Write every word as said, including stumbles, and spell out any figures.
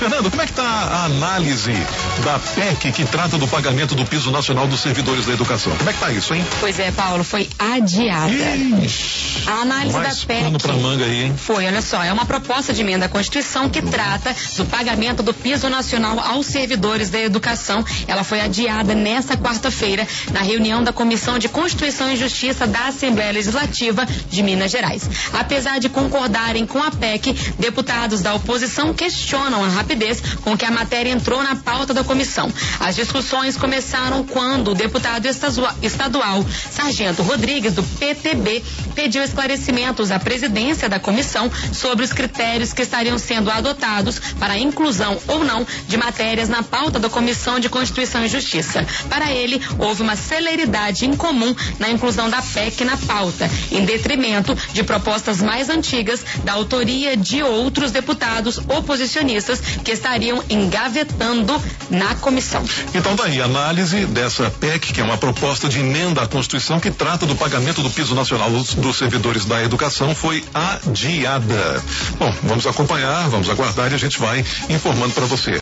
Fernando, como é que está a análise da P E C que trata do pagamento do piso nacional dos servidores da educação? Como é que está isso, hein? Pois é, Paulo, foi adiada. Ixi, a análise mais da P E C pano pra manga aí, hein? foi, olha só, é uma proposta de emenda à Constituição que trata do pagamento do piso nacional aos servidores da educação. Ela foi adiada nesta quarta-feira na reunião da Comissão de Constituição e Justiça da Assembleia Legislativa de Minas Gerais. Apesar de concordarem com a P E C, deputados da oposição questionam a rapidez com que a matéria entrou na pauta da comissão. As discussões começaram quando o deputado estadual Sargento Rodrigues, do P T B, pediu esclarecimentos à presidência da comissão sobre os critérios que estariam sendo adotados para a inclusão ou não de matérias na pauta da Comissão de Constituição e Justiça. Para ele, houve uma celeridade incomum na inclusão da P E C na pauta, em detrimento de propostas mais antigas da autoria de outros deputados oposicionistas que estariam engavetando na comissão. Então daí, a análise dessa P E C, que é uma proposta de emenda à Constituição que trata do pagamento do piso nacional dos, dos servidores da educação, foi adiada. Bom, vamos acompanhar, vamos aguardar e a gente vai informando para você.